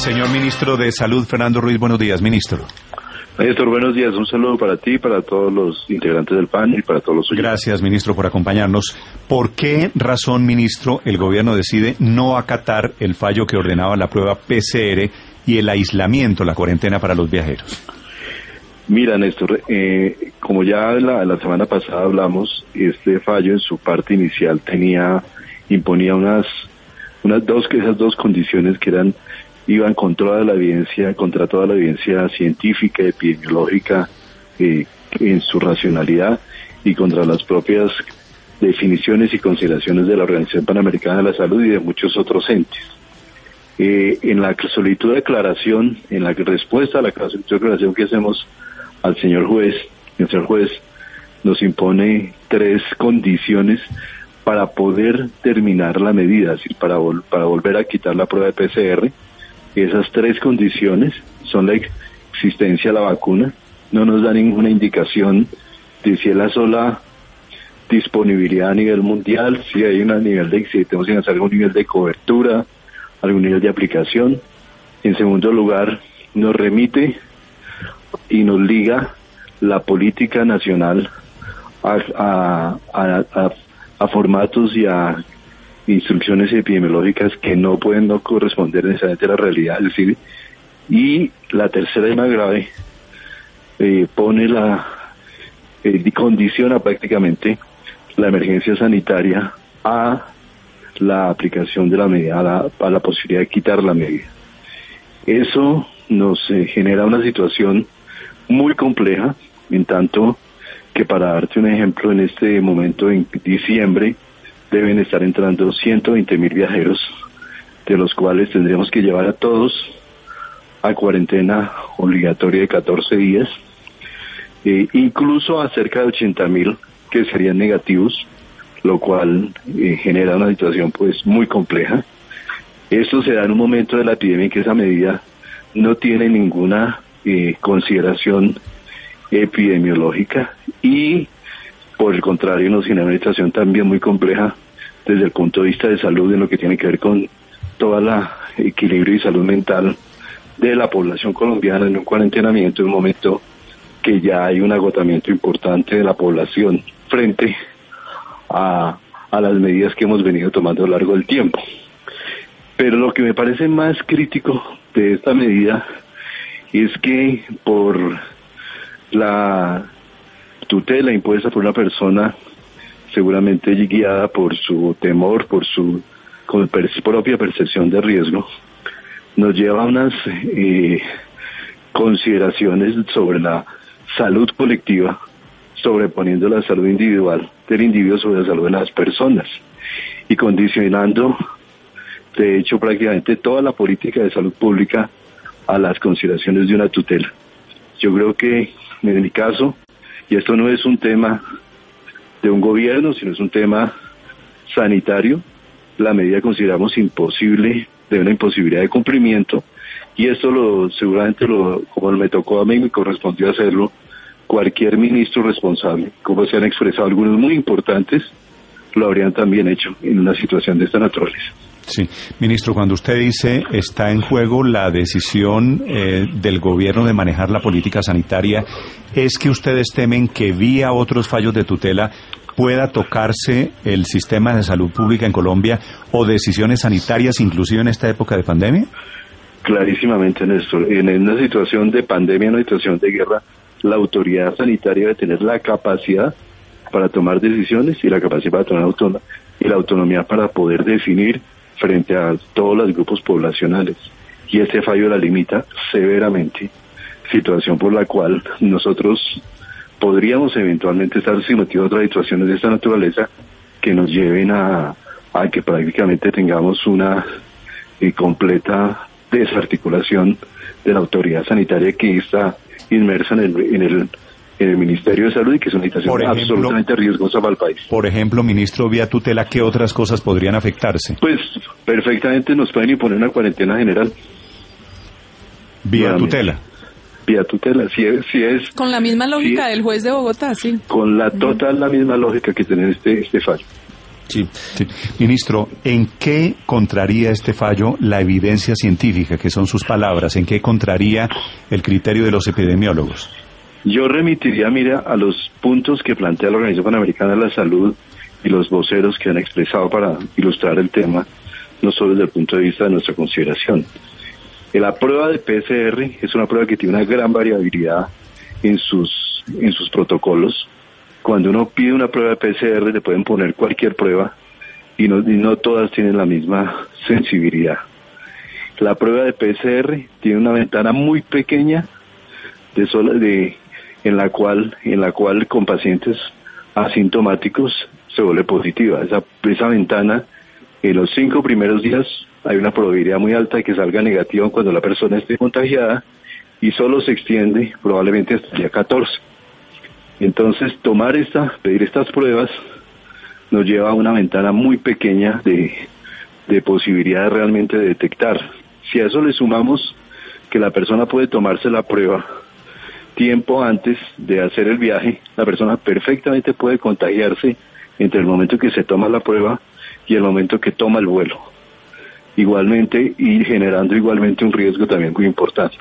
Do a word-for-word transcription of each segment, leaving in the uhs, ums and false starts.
Señor Ministro de Salud, Fernando Ruiz, buenos días, ministro. Néstor, buenos días. Un saludo para ti, para todos los integrantes del P A N y para todos los oyentes. Gracias, ministro, por acompañarnos. ¿Por qué razón, ministro, el gobierno decide no acatar el fallo que ordenaba la prueba P C R y el aislamiento, la cuarentena para los viajeros? Mira, Néstor, eh, como ya la, la semana pasada hablamos, este fallo en su parte inicial tenía, imponía unas, unas dos, esas dos condiciones que eran, iban contra toda la evidencia, contra toda la evidencia científica, epidemiológica, eh, en su racionalidad y contra las propias definiciones y consideraciones de la Organización Panamericana de la Salud y de muchos otros entes. Eh, en la solicitud de declaración, en la respuesta a la solicitud de declaración que hacemos al señor juez, el señor juez nos impone tres condiciones para poder terminar la medida, es decir, para, vol- para volver a quitar la prueba de P C R. Esas tres condiciones son la existencia de la vacuna, no nos da ninguna indicación de si es la sola disponibilidad a nivel mundial, si hay un nivel de, si tenemos que hacer algún nivel de cobertura, algún nivel de aplicación. En segundo lugar, nos remite y nos liga la política nacional a, a, a, a, a formatos y a instrucciones epidemiológicas que no pueden no corresponder necesariamente a la realidad, es decir, y la tercera y más grave, eh, pone la, eh, condiciona prácticamente la emergencia sanitaria a la aplicación de la medida, a la, a la posibilidad de quitar la medida. Eso nos eh, genera una situación muy compleja, en tanto que, para darte un ejemplo, en este momento, en diciembre, deben estar entrando ciento veinte mil viajeros, de los cuales tendríamos que llevar a todos a cuarentena obligatoria de catorce días, eh, incluso a cerca de ochenta mil que serían negativos, lo cual eh, genera una situación pues muy compleja. Esto se da en un momento de la epidemia en que esa medida no tiene ninguna eh, consideración epidemiológica y, por el contrario, nos genera una situación también muy compleja desde el punto de vista de salud, en lo que tiene que ver con todo el equilibrio y salud mental de la población colombiana en un cuarentenamiento, en un momento que ya hay un agotamiento importante de la población frente a, a las medidas que hemos venido tomando a lo largo del tiempo. Pero lo que me parece más crítico de esta medida es que, por la tutela impuesta por una persona seguramente guiada por su temor, por su con per, propia percepción de riesgo, nos lleva a unas eh, consideraciones sobre la salud colectiva, sobreponiendo la salud individual del individuo sobre la salud de las personas y condicionando, de hecho, prácticamente toda la política de salud pública a las consideraciones de una tutela. Yo creo que, en mi caso, y esto no es un tema de un gobierno, sino es un tema sanitario, la medida consideramos imposible, de una imposibilidad de cumplimiento, y esto lo seguramente, lo como me tocó a mí, me correspondió hacerlo, cualquier ministro responsable, como se han expresado algunos muy importantes, lo habrían también hecho en una situación de esta naturaleza. Sí, ministro, cuando usted dice está en juego la decisión eh, del gobierno de manejar la política sanitaria, ¿es que ustedes temen que vía otros fallos de tutela pueda tocarse el sistema de salud pública en Colombia o decisiones sanitarias, inclusive en esta época de pandemia? Clarísimamente, Néstor. En una situación de pandemia, en una situación de guerra, la autoridad sanitaria debe tener la capacidad para tomar decisiones y la capacidad para tomar autonomía, y la autonomía para poder definir frente a todos los grupos poblacionales. Y este fallo la limita severamente, situación por la cual nosotros podríamos eventualmente estar sometidos a otras situaciones de esta naturaleza que nos lleven a, a que prácticamente tengamos una eh, completa desarticulación de la autoridad sanitaria que está inmersa en el, en el en el Ministerio de Salud y que es una situación ejemplo, absolutamente riesgosa para el país. Por ejemplo, ministro, vía tutela, ¿qué otras cosas podrían afectarse? Pues perfectamente nos pueden imponer una cuarentena general. ¿Vía Nuevamente. tutela? Vía tutela, si es... Si es con la misma lógica si, del juez de Bogotá, sí. Con la total, la misma lógica que tiene este, este fallo. Sí. Sí. Ministro, ¿en qué contraría este fallo la evidencia científica, que son sus palabras? ¿En qué contraría el criterio de los epidemiólogos? Yo remitiría, mira, a los puntos que plantea la Organización Panamericana de la Salud y los voceros que han expresado para ilustrar el tema, no solo desde el punto de vista de nuestra consideración. La prueba de P C R es una prueba que tiene una gran variabilidad en sus, en sus protocolos. Cuando uno pide una prueba de P C R le pueden poner cualquier prueba y no, y no todas tienen la misma sensibilidad. La prueba de P C R tiene una ventana muy pequeña de, sola, de en la cual en la cual con pacientes asintomáticos se vuelve positiva. Esa, esa ventana, en los cinco primeros días hay una probabilidad muy alta de que salga negativa cuando la persona esté contagiada y solo se extiende probablemente hasta el día catorce. Entonces, tomar esta, pedir estas pruebas nos lleva a una ventana muy pequeña de, de posibilidad de realmente detectar. Si a eso le sumamos que la persona puede tomarse la prueba tiempo antes de hacer el viaje, la persona perfectamente puede contagiarse entre el momento que se toma la prueba y el momento que toma el vuelo. Igualmente, y generando igualmente un riesgo también muy importante.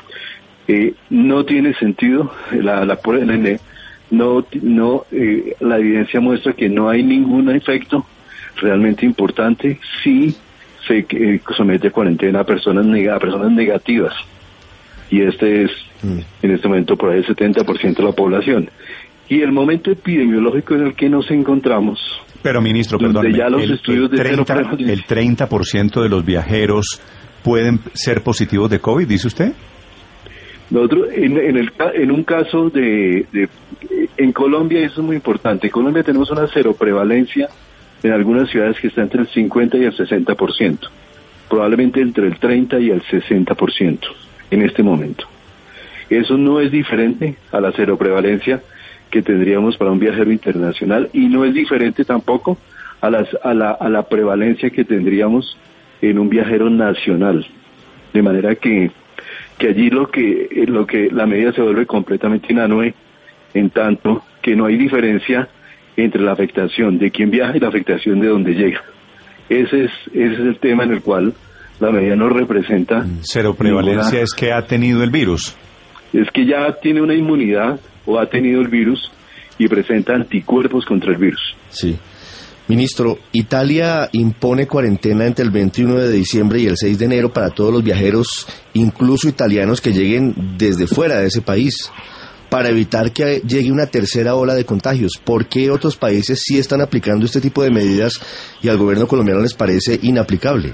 Eh, no tiene sentido, la, la prueba, no, no, eh, la evidencia muestra que no hay ningún efecto realmente importante si se eh, somete a cuarentena a personas, neg- a personas negativas. Y este es, mm. en este momento, por ahí el setenta por ciento de la población. Y el momento epidemiológico en el que nos encontramos... Pero, ministro, perdón, ya los el, estudios el, de treinta, cero... ¿el treinta por ciento de los viajeros pueden ser positivos de COVID, dice usted? Nosotros, en, en, el, en un caso de, de... En Colombia, eso es muy importante, en Colombia tenemos una cero prevalencia en algunas ciudades que está entre el cincuenta y el sesenta por ciento. Probablemente entre el treinta y el sesenta por ciento en este momento. Eso no es diferente a la cero prevalencia que tendríamos para un viajero internacional y no es diferente tampoco a, las, a, la, a la prevalencia que tendríamos en un viajero nacional. De manera que, que allí lo que, lo que la medida se vuelve completamente inanue, en tanto que no hay diferencia entre la afectación de quien viaja y la afectación de donde llega. Ese es, ese es el tema en el cual la medida no representa... Cero prevalencia ninguna, es que ha tenido el virus. Es que ya tiene una inmunidad o ha tenido el virus y presenta anticuerpos contra el virus. Sí. Ministro, Italia impone cuarentena entre el veintiuno de diciembre y el seis de enero para todos los viajeros, incluso italianos que lleguen desde fuera de ese país, para evitar que llegue una tercera ola de contagios. ¿Por qué otros países sí están aplicando este tipo de medidas y al gobierno colombiano les parece inaplicable?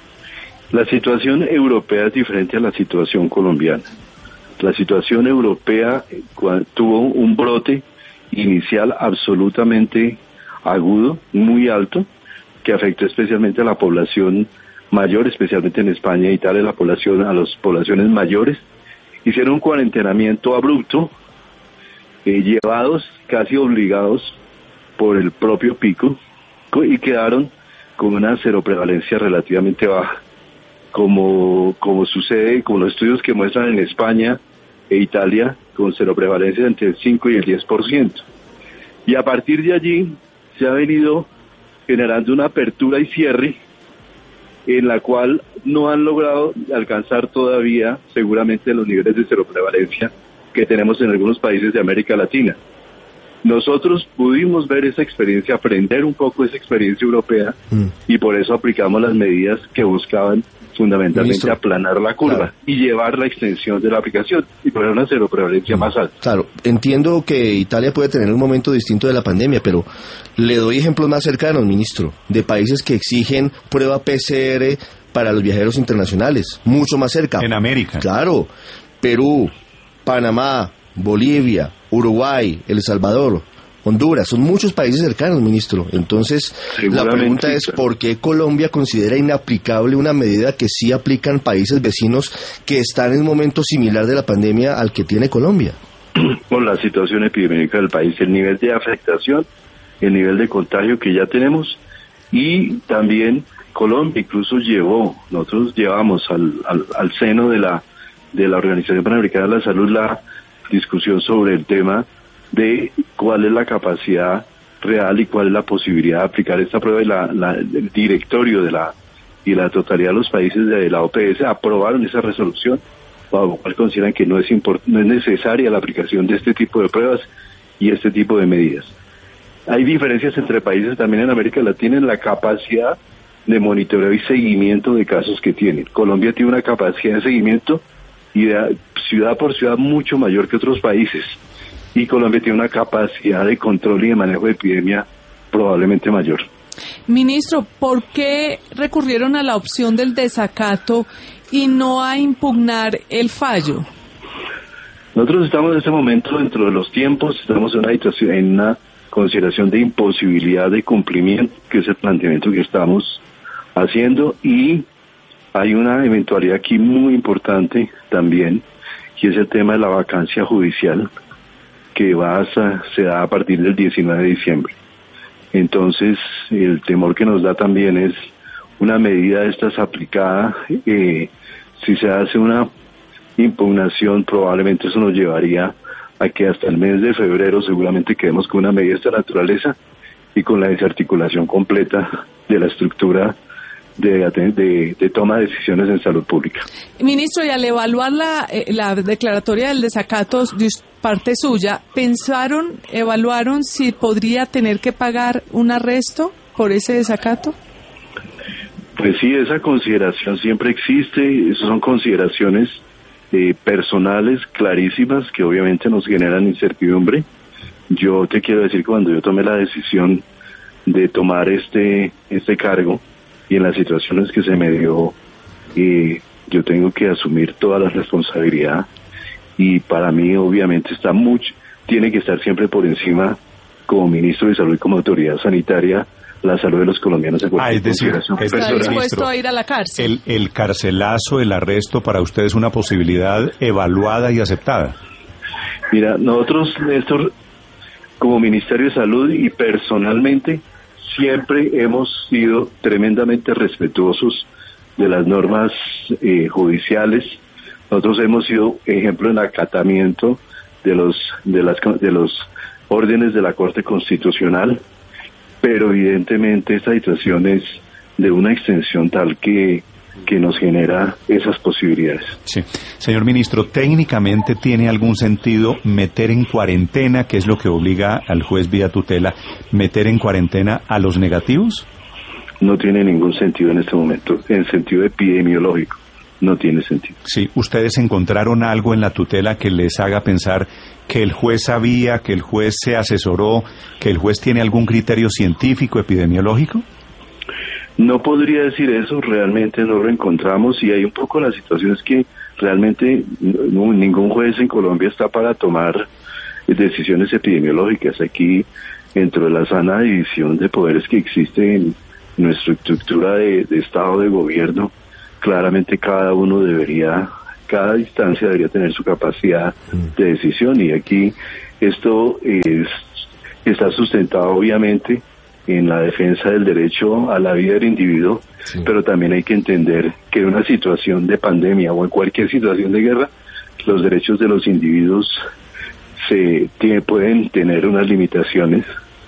La situación europea es diferente a la situación colombiana. La situación europea tuvo un brote inicial absolutamente agudo, muy alto, que afectó especialmente a la población mayor, especialmente en España e Italia, la población, a las poblaciones mayores. Hicieron un cuarentenamiento abrupto, eh, llevados casi obligados por el propio pico, y quedaron con una cero prevalencia relativamente baja. Como, como sucede, como los estudios que muestran en España e Italia, con cero prevalencia entre el cinco y el diez por ciento. Y a partir de allí se ha venido generando una apertura y cierre en la cual no han logrado alcanzar todavía seguramente los niveles de cero prevalencia que tenemos en algunos países de América Latina. Nosotros pudimos ver esa experiencia, aprender un poco esa experiencia europea, mm. y por eso aplicamos las medidas que buscaban fundamentalmente Ministro, aplanar la curva, claro, y llevar la extensión de la aplicación y poner una cero prevalencia mm. más alta. Claro, entiendo que Italia puede tener un momento distinto de la pandemia, pero le doy ejemplos más cercanos, ministro, de países que exigen prueba P C R para los viajeros internacionales, mucho más cerca. En América. Claro, Perú, Panamá, Bolivia, Uruguay, El Salvador, Honduras, son muchos países cercanos, ministro. Entonces, la pregunta es, ¿por qué Colombia considera inaplicable una medida que sí aplican países vecinos que están en un momento similar de la pandemia al que tiene Colombia? Por la situación epidemiológica del país, el nivel de afectación, el nivel de contagio que ya tenemos, y también Colombia incluso llevó, nosotros llevamos al, al, al seno de la, de la Organización Panamericana de la Salud la discusión sobre el tema de cuál es la capacidad real y cuál es la posibilidad de aplicar esta prueba. Y la, la, el directorio de la y la totalidad de los países de la O P S aprobaron esa resolución, bajo lo cual consideran que no es import, no es necesaria la aplicación de este tipo de pruebas y este tipo de medidas. Hay diferencias entre países también en América Latina en la capacidad de monitoreo y seguimiento de casos que tienen. Colombia tiene una capacidad de seguimiento y de ciudad por ciudad mucho mayor que otros países. Y Colombia tiene una capacidad de control y de manejo de epidemia probablemente mayor. Ministro, ¿por qué recurrieron a la opción del desacato y no a impugnar el fallo? Nosotros estamos en este momento dentro de los tiempos, estamos en una situación, en una consideración de imposibilidad de cumplimiento, que es el planteamiento que estamos haciendo, y hay una eventualidad aquí muy importante también, que es el tema de la vacancia judicial, que va a, se da a partir del diecinueve de diciembre. Entonces, el temor que nos da también es una medida de estas aplicada, eh, si se hace una impugnación, probablemente eso nos llevaría a que hasta el mes de febrero seguramente quedemos con una medida de esta naturaleza y con la desarticulación completa de la estructura de, de, de toma de decisiones en salud pública. Ministro, y al evaluar la, eh, la declaratoria del desacato de parte suya, ¿pensaron, evaluaron si podría tener que pagar un arresto por ese desacato? Pues sí, esa consideración siempre existe, esas son consideraciones eh, personales clarísimas que obviamente nos generan incertidumbre. Yo te quiero decir que cuando yo tomé la decisión de tomar este este cargo y en las situaciones que se me dio, eh, yo tengo que asumir toda la responsabilidad y para mí obviamente está mucho, tiene que estar siempre por encima como ministro de salud y como autoridad sanitaria la salud de los colombianos en cualquier ah, es decir, consideración es ¿Está personal. dispuesto a ir a la cárcel? El, el carcelazo, el arresto para usted es una posibilidad evaluada y aceptada. Mira, nosotros, Néstor, como Ministerio de Salud y personalmente, siempre hemos sido tremendamente respetuosos de las normas eh, judiciales. Nosotros hemos sido ejemplo en acatamiento de los de las de los órdenes de la Corte Constitucional, pero evidentemente esta situación es de una extensión tal que que nos genera esas posibilidades. Sí. Señor ministro, ¿técnicamente tiene algún sentido meter en cuarentena, que es lo que obliga al juez vía tutela, meter en cuarentena a los negativos? No tiene ningún sentido en este momento, en sentido epidemiológico, no tiene sentido. Sí, ¿ustedes encontraron algo en la tutela que les haga pensar que el juez sabía, que el juez se asesoró, que el juez tiene algún criterio científico, epidemiológico? No podría decir eso, realmente no lo encontramos y hay un poco la situación es que realmente no, ningún juez en Colombia está para tomar decisiones epidemiológicas. Aquí, dentro de la sana división de poderes que existe en nuestra estructura de, de Estado de gobierno, claramente cada uno debería, cada instancia debería tener su capacidad de decisión y aquí esto es, está sustentado obviamente en la defensa del derecho a la vida del individuo, sí. Pero también hay que entender que en una situación de pandemia o en cualquier situación de guerra, los derechos de los individuos se tiene, pueden tener unas limitaciones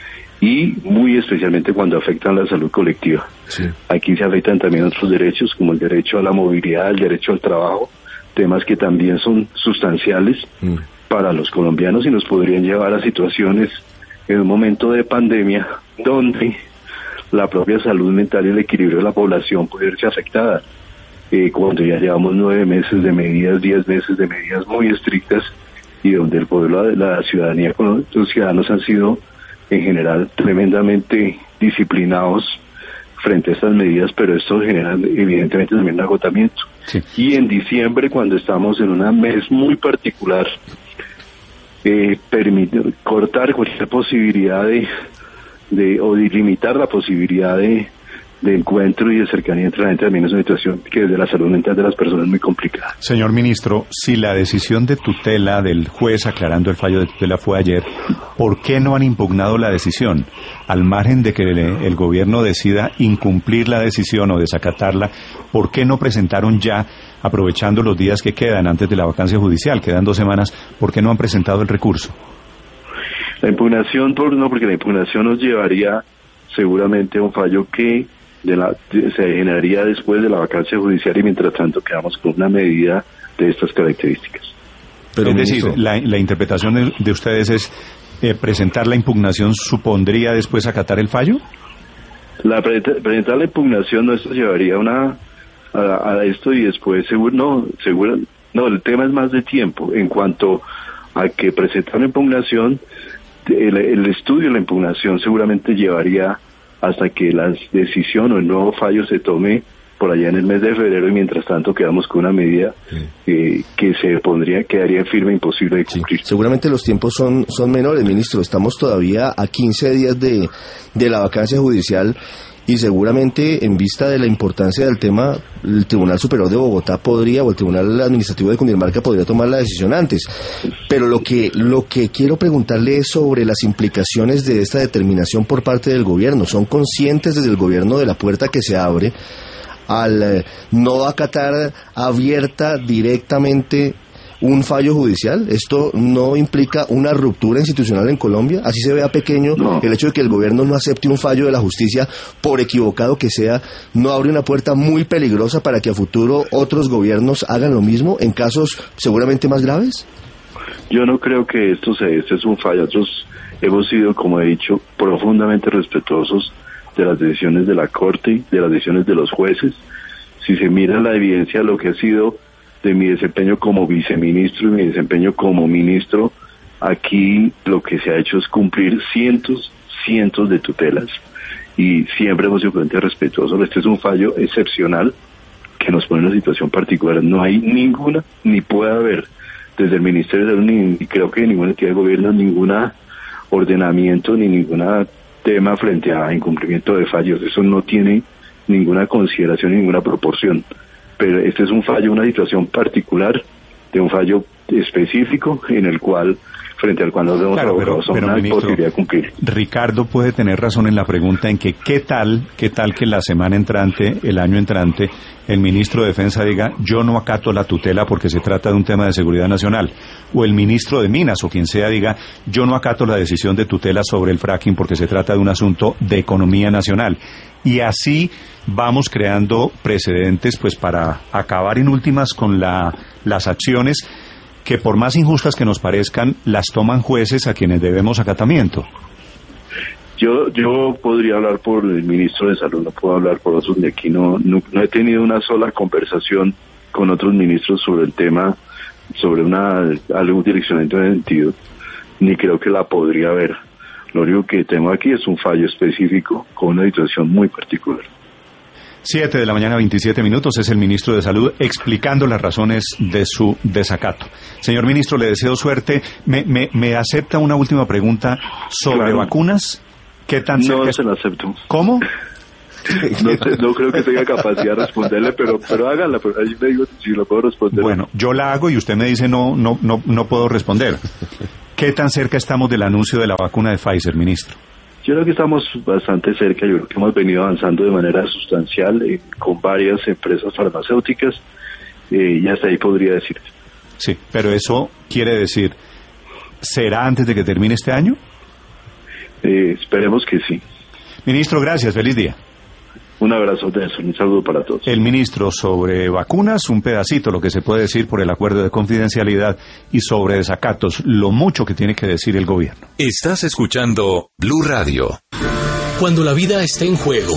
y muy especialmente cuando afectan la salud colectiva. Sí. Aquí se afectan también otros derechos como el derecho a la movilidad, el derecho al trabajo, temas que también son sustanciales mm. para los colombianos y nos podrían llevar a situaciones en un momento de pandemia donde la propia salud mental y el equilibrio de la población puede verse afectada. Eh, cuando ya llevamos nueve meses de medidas, diez meses de medidas muy estrictas y donde el pueblo, la ciudadanía, los ciudadanos han sido en general tremendamente disciplinados frente a estas medidas, pero esto genera evidentemente también un agotamiento. Sí. Y en diciembre, cuando estamos en un mes muy particular, eh, permite cortar cualquier posibilidad de, de o de limitar la posibilidad de, de encuentro y de cercanía entre la gente también es una situación que desde la salud mental de las personas es muy complicada. Señor ministro, si la decisión de tutela del juez aclarando el fallo de tutela fue ayer, ¿por qué no han impugnado la decisión? Al margen de que el, el gobierno decida incumplir la decisión o desacatarla, ¿por qué no presentaron ya, aprovechando los días que quedan antes de la vacancia judicial, quedan dos semanas, ¿por qué no han presentado el recurso? La impugnación, por, no, porque la impugnación nos llevaría seguramente a un fallo que de la, de, se generaría después de la vacancia judicial y mientras tanto quedamos con una medida de estas características. Pero, es ministro, decir, la, la interpretación de, de ustedes es eh, presentar la impugnación supondría después acatar el fallo. La presentar la impugnación no, esto llevaría una a, a esto y después seguro no seguro no el tema es más de tiempo en cuanto a que presentar la impugnación. El, el estudio de la impugnación seguramente llevaría hasta que la decisión o el nuevo fallo se tome por allá en el mes de febrero y mientras tanto quedamos con una medida eh, que se pondría, quedaría firme, imposible de cumplir. Sí, seguramente los tiempos son, son menores, ministro. Estamos todavía a quince días de, de la vacancia judicial y seguramente en vista de la importancia del tema, el Tribunal Superior de Bogotá podría, o el Tribunal Administrativo de Cundinamarca podría tomar la decisión antes. Pero lo que, lo que quiero preguntarle es sobre las implicaciones de esta determinación por parte del gobierno. ¿Son conscientes desde el gobierno de la puerta que se abre al eh, no acatar abierta directamente un fallo judicial? ¿Esto no implica una ruptura institucional en Colombia? Así se vea pequeño no. El hecho de que el gobierno no acepte un fallo de la justicia, por equivocado que sea, ¿no abre una puerta muy peligrosa para que a futuro otros gobiernos hagan lo mismo en casos seguramente más graves? Yo no creo que esto sea, este es un fallo. Nosotros hemos sido, como he dicho, profundamente respetuosos de las decisiones de la Corte, de las decisiones de los jueces. Si se mira la evidencia de lo que ha sido de mi desempeño como viceministro y mi desempeño como ministro, aquí lo que se ha hecho es cumplir cientos, cientos de tutelas y siempre hemos sido respetuosos. Este es un fallo excepcional que nos pone en una situación particular. No hay ninguna, ni puede haber desde el Ministerio de Salud, ni creo que ninguna entidad de gobierno, ninguna ordenamiento, ni ninguna tema frente a incumplimiento de fallos. Eso no tiene ninguna consideración, ninguna proporción. Pero este es un fallo, una situación particular de un fallo específico en el cual, frente al cual nos vemos claro, abogados a una ministro, posibilidad de cumplir. Ricardo puede tener razón en la pregunta en que qué tal, qué tal que la semana entrante, el año entrante, el ministro de Defensa diga yo no acato la tutela porque se trata de un tema de seguridad nacional, o el ministro de Minas o quien sea diga yo no acato la decisión de tutela sobre el fracking porque se trata de un asunto de economía nacional. Y así vamos creando precedentes pues para acabar en últimas con la, las acciones que por más injustas que nos parezcan, las toman jueces a quienes debemos acatamiento. Yo yo podría hablar por el ministro de Salud, no puedo hablar por otros, de aquí no, no, no he tenido una sola conversación con otros ministros sobre el tema, sobre una algún direccionamiento de sentido, ni creo que la podría haber. Lo único que tengo aquí es un fallo específico con una situación muy particular. Siete de la mañana, veintisiete minutos, es el ministro de Salud explicando las razones de su desacato. Señor ministro, le deseo suerte. ¿Me, me, me acepta una última pregunta sobre claro. vacunas? ¿Qué tan cerca? No se la acepto. ¿Cómo? No, te, no creo que tenga capacidad de responderle, pero pero hágala, pero ahí me digo si lo puedo responder. Bueno, yo la hago y usted me dice no, no, no, no puedo responder. ¿Qué tan cerca estamos del anuncio de la vacuna de Pfizer, ministro? Yo creo que estamos bastante cerca, yo creo que hemos venido avanzando de manera sustancial eh, con varias empresas farmacéuticas eh, y hasta ahí podría decir. Sí, pero eso quiere decir, ¿será antes de que termine este año? Eh, esperemos que sí. Ministro, gracias, feliz día. Un abrazo, Nelson, un saludo para todos. El ministro sobre vacunas, un pedacito, lo que se puede decir por el acuerdo de confidencialidad, y sobre desacatos, lo mucho que tiene que decir el gobierno. Estás escuchando Blue Radio. Cuando la vida está en juego,